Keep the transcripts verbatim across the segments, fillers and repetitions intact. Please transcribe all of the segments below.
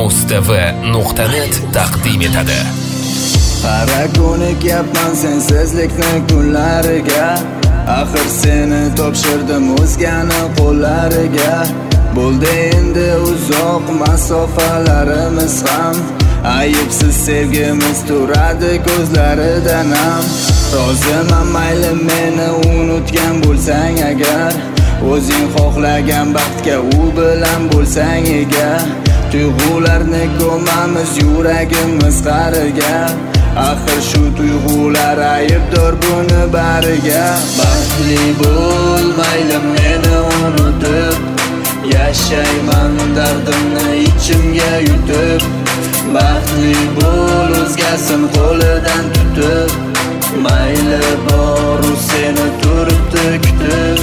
mustv nuqta net taqdim etadi. Qara ko'nikyapman sensizlikni kunlariga, axir seni topshirdim o'zgani qo'llariga. Bo'ldi endi uzoq masofalarimiz ham, ayibsiz sevgimiz turadi ko'zlaridan ham. Roziman mayli meni unutgan bo'lsang agar, o'zing xohlagan baxtga u bilan bo'lsang ega. Tuyg'ularni ko'mamiz yuragimiz qariga, axir shu tuyg'ular aybdor buni bariga. Baxtli bo'l mayli meni unutib, yashayman dardimni ichimga yutib. Baxtli bo'l o'zgasin qo'lidan tutib, mayli bor u seni turibdi kutib.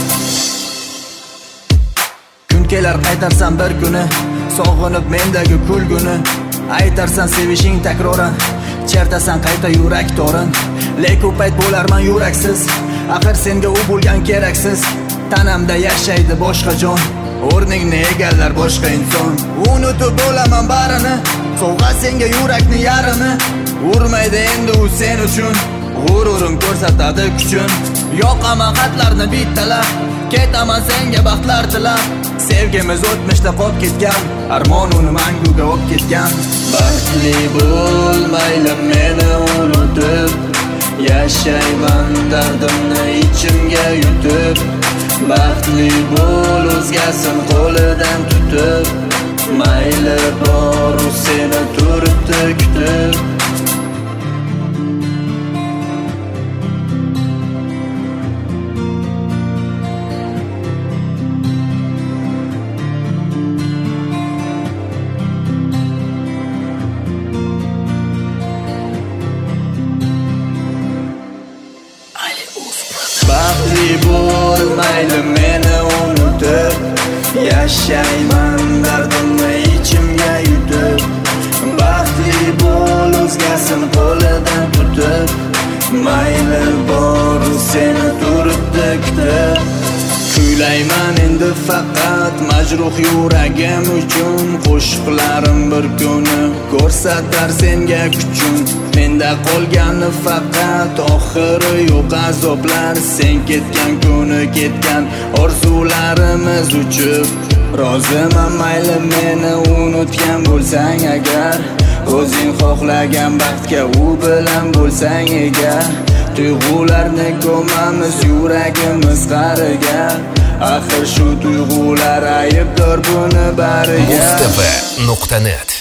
Kun kelar qaytarsan bir kuni, sog'inib mendagi kulguni. Aytarsan sevishing takroran, chertasan qayta yurak torin. Lek u payt bo'larman yuraksiz, axir senga u bo'lgan keraksiz. Tanamda yashaydi boshqa jon, o'rningni egallar boshqa inson. Unutib bo'laman barini, sovg'a senga yurakni yarimi. Urmaydi endi u sen uchun, g'ururim ko'rsatadi kuchun. Yoqaman xatlarni bittalab, ketaman senga baxtlar tilab. Sevgimiz o'tmishda qolib ketgan, armon uni manguga olib ketgan. Baxtli bo'l mayli meni unutib, yashayman dardimni ichimga yutib. Baxtli bo'l o'zgasin qo'lidan tutib, mayli bor u seni turibdi kutib. Baxtli bo'l mayli meni unutib, yashayman dardimni ichimga yutib. Baxtli bo'l o'zgasin qo'lidan tutib, mayli bor u seni turibdi kutib. Kuylayman endi faqat majruh yuragim uchun, qo'shiqlarim bir kuni ko'rsatar senga kuchun. Menda qolgani faqat oxiri yo'q azoblar, sen ketgan kuni ketgan orzularimiz uchib. Roziman mayli meni unutgan bo'lsang agar, o'zing xohlagan baxtga u bilan bo'lsang ega. Tuyg'ularni ko'mamiz yuragimiz qariga, axir shu tuyg'ular aybdor buni bariga. mustv nuqta net